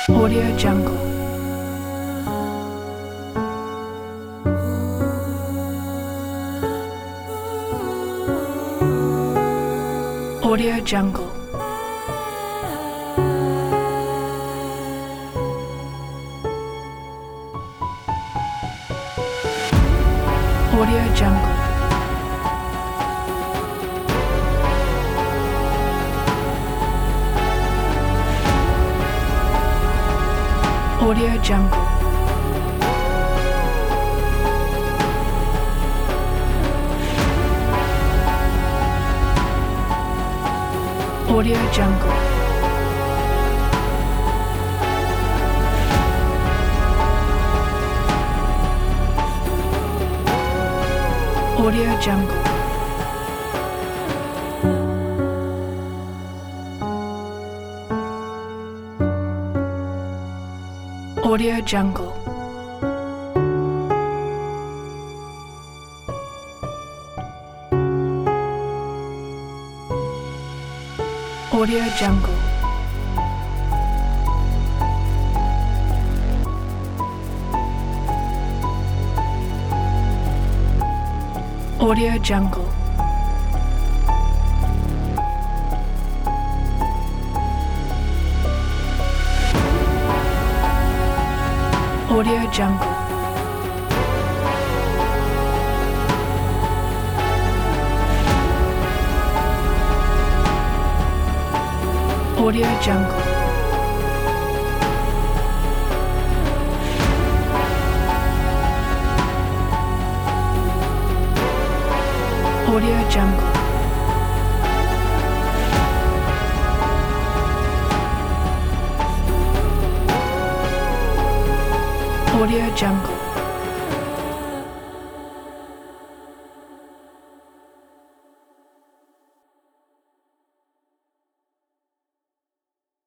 Audio Jungle. Audio Jungle. Audio Jungle. Audio Jungle. Audio Jungle. Audio Jungle. Audio Jungle. Audio Jungle. Audio Jungle. Audio Jungle. Audio Jungle. Audio Jungle. Audio Jungle.